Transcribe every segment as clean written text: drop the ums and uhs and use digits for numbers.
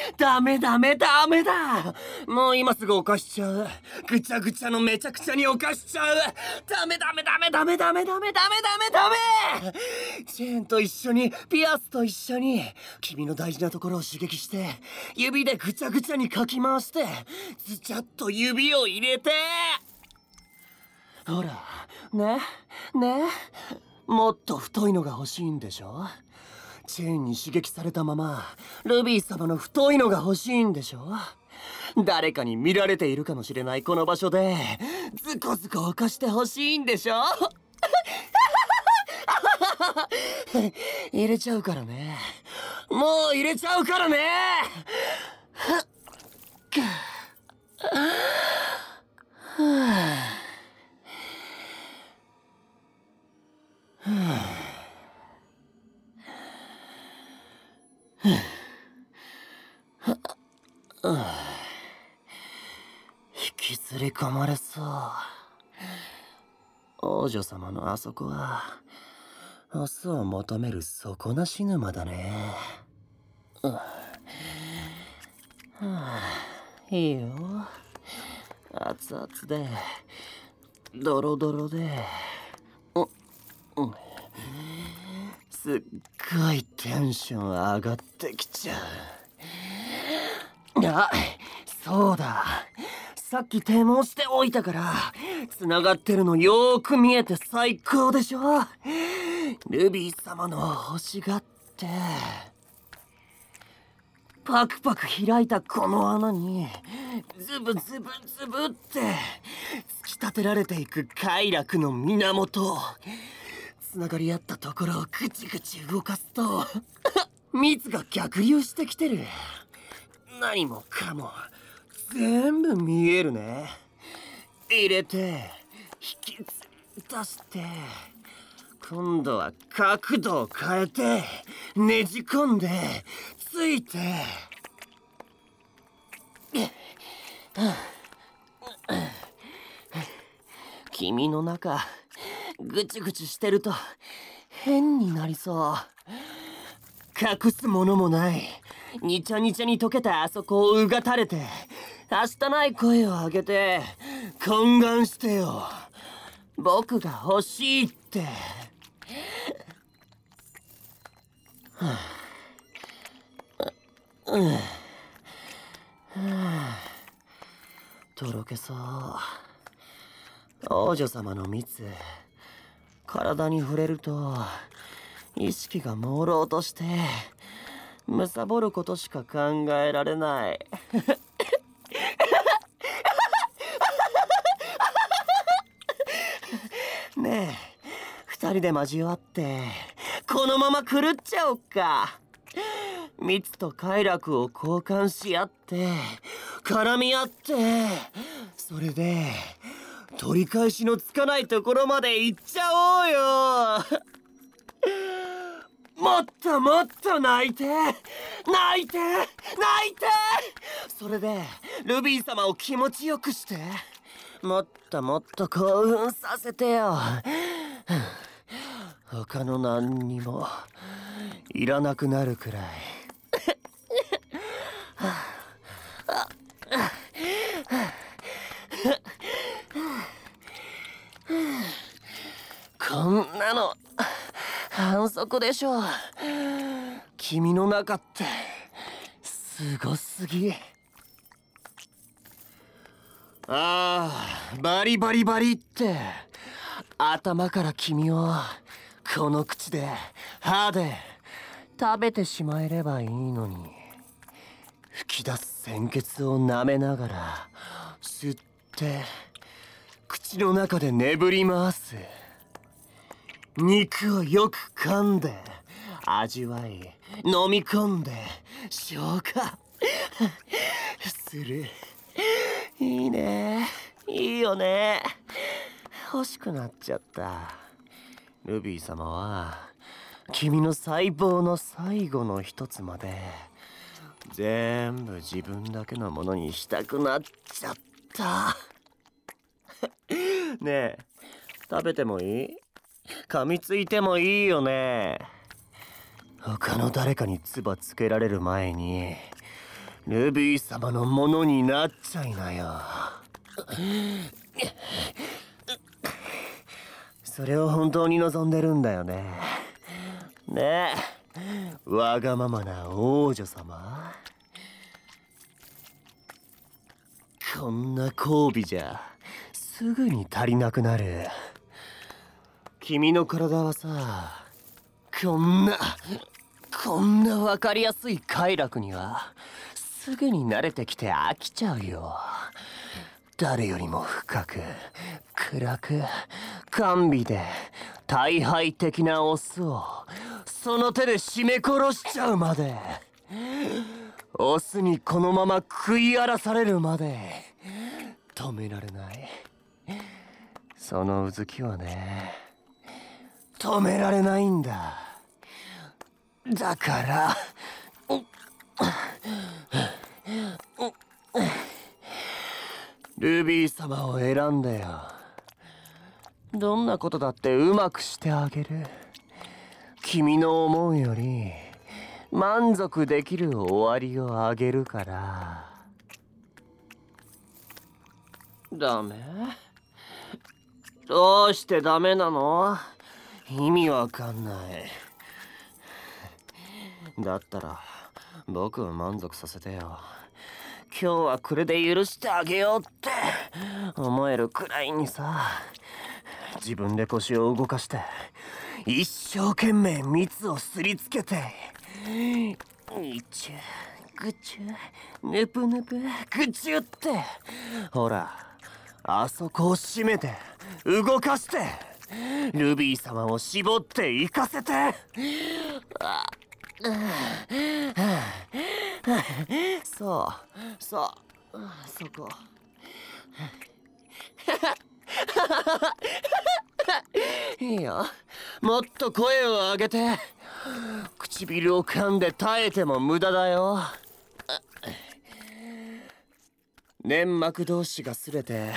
ダメダメダメだ。もう今すぐ犯しちゃう。ぐちゃぐちゃのめちゃくちゃに犯しちゃう。ダメダメダメダメダメダメダメダメダメ。チェーンと一緒に、ピアスと一緒に、君の大事なところを刺激して、指でぐちゃぐちゃにかき回して、ズチャッと指を入れて。ほら、ね、もっと太いのが欲しいんでしょ。チェーンに刺激されたままルビー様の太いのが欲しいんでしょ。誰かに見られているかもしれないこの場所でズコズコ犯して欲しいんでしょ。入れちゃうからね。もう入れちゃうからね。引きずり込まれそう。王女様のあそこはオスを求める底なし沼だね。いいよ。熱々でドロドロで、すっごいテンション上がってきちゃう。あ、そうだ。さっき手申しておいたから繋がってるのよーく見えて最高でしょ。ルビー様の欲しがってパクパク開いたこの穴にズブズブズブって突き立てられていく快楽の源。繋がり合ったところをぐちぐち動かすと蜜が逆流してきてる。何もかも全部見えるね。入れて引き出して今度は角度を変えてねじ込んでついて。君の中ぐちぐちしてると変になりそう。隠すものもない。にちゃにちゃに溶けたあそこをうがたれてはしたない声を上げて懇願してよ。僕が欲しいって。とろけそう。王女様の蜜体に触れると意識が朦朧として貪ることしか考えられない。ねえ、二人で交わってこのまま狂っちゃおっか。蜜と快楽を交換し合って絡み合って、それで取り返しのつかないところまで行っちゃおうよ。もっともっと泣いて泣いて泣いて。それでルビー様を気持ちよくしてもっともっと興奮させてよ。他の何にもいらなくなるくらい。こんなの反則でしょ。君の中ってすごすぎ。バリバリバリって頭から君をこの口で歯で食べてしまえればいいのに。吹き出す鮮血を舐めながら吸って口の中で眠り回す。肉をよく噛んで味わい飲み込んで消化する。いいね、いいよね。欲しくなっちゃった。ルビー様は君の細胞の最後の一つまで全部自分だけのものにしたくなっちゃった。ねえ、食べてもいい？噛みついてもいいよね。他の誰かに唾つけられる前にルビー様のものになっちゃいなよ。それを本当に望んでるんだよね。ねえ、わがままな王女様。こんな交尾じゃすぐに足りなくなる。君の体はさ、こんな分かりやすい快楽にはすぐに慣れてきて飽きちゃうよ。誰よりも深く暗く甘美で大敗的なオスをその手で絞め殺しちゃうまで、オスにこのまま食い荒らされるまで止められない。そのうずきはね、止められないんだ。だからルビー様を選んだよ。どんなことだってうまくしてあげる。君の思うより満足できる終わりをあげるから。ダメ？どうしてダメなの？意味わかんない。だったら僕を満足させてよ。今日はこれで許してあげようって思えるくらいにさ。自分で腰を動かして一生懸命蜜をすりつけて、いちゅぐちゅぬぷぬぷぐちゅって、ほらあそこを締めて動かしてルビー様を絞って行かせて。そこ。いいよ、もっと声を上げて。唇を噛んで耐えても無駄だよ。粘膜同士が擦れて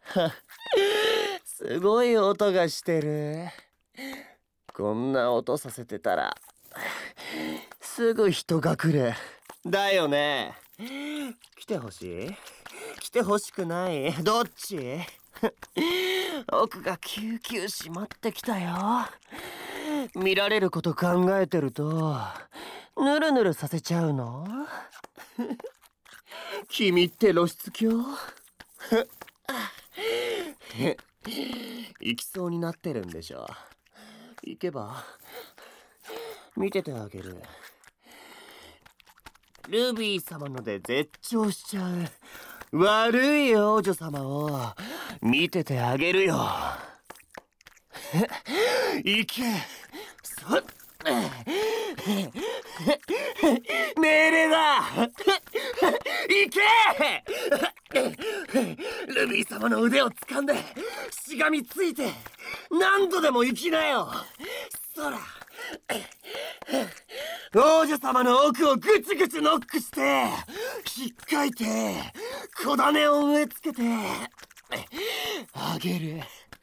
すごい音がしてる。こんな音させてたらすぐ人が来る。だよね。来てほしい？来てほしくない？どっち？奥がキューキュー締まってきたよ。見られること考えてるとヌルヌルさせちゃうの？君って露出狂？行きそうになってるんでしょ。行けば見ててあげる。ルビー様ので絶頂しちゃう悪い王女様を見ててあげるよ。行け。命令だ。行け。ルビー様の腕を掴んでしがみついて何度でも行きなよ。そら王女様の奥をぐちぐちノックして引っかいて小種を植え付けてあげる。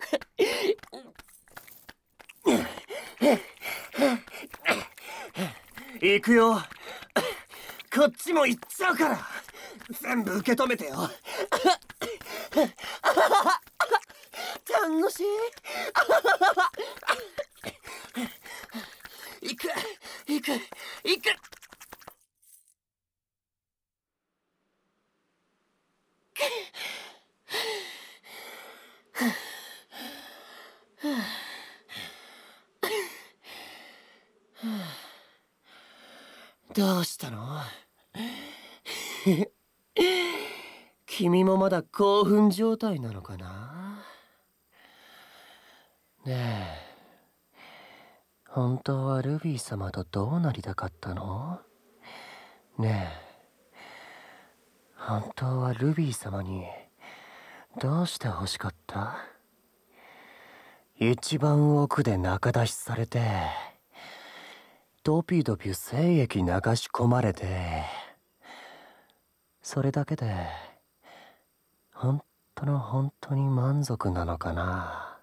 行くよ。こっちも行っちゃうから全部受け止めてよ。楽しい。行く。どうしたの？君もまだ興奮状態なのかな？ねえ、本当はルビー様とどうなりたかったの？ねえ、本当はルビー様にどうして欲しかった？一番奥で仲出しされてドピドピ精液流し込まれて、それだけで本当に満足なのかな？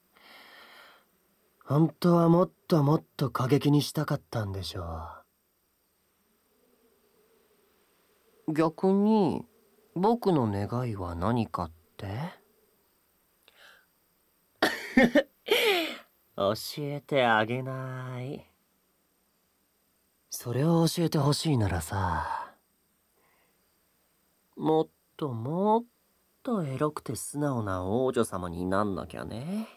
本当はもっと過激にしたかったんでしょう。 逆に僕の願いは何かって？教えてあげない。それを教えてほしいならさ、もっともっとエロくて素直な王女様になんなきゃね。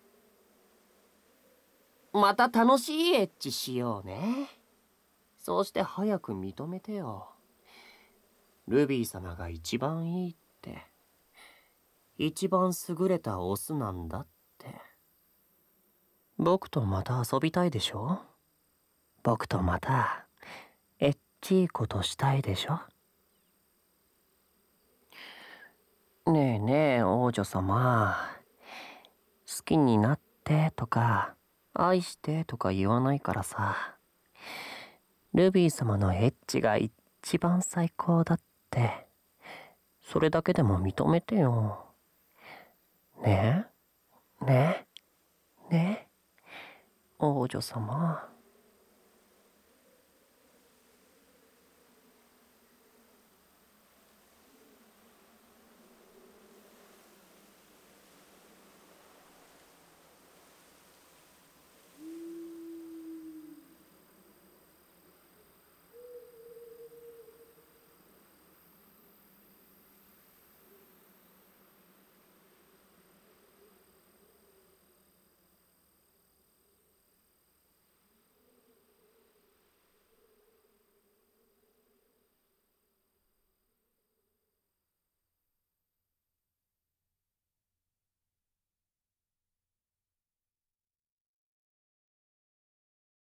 また楽しいエッチしようね。そうして早く認めてよ。ルビー様が一番いいって。一番優れたオスなんだって。僕とまた遊びたいでしょ？僕とまたエッチいことしたいでしょ？ねえねえ王女様、好きになってとか愛してとか言わないからさ、ルビー様のエッチが一番最高だって、それだけでも認めてよ。ねえねえねえ王女様。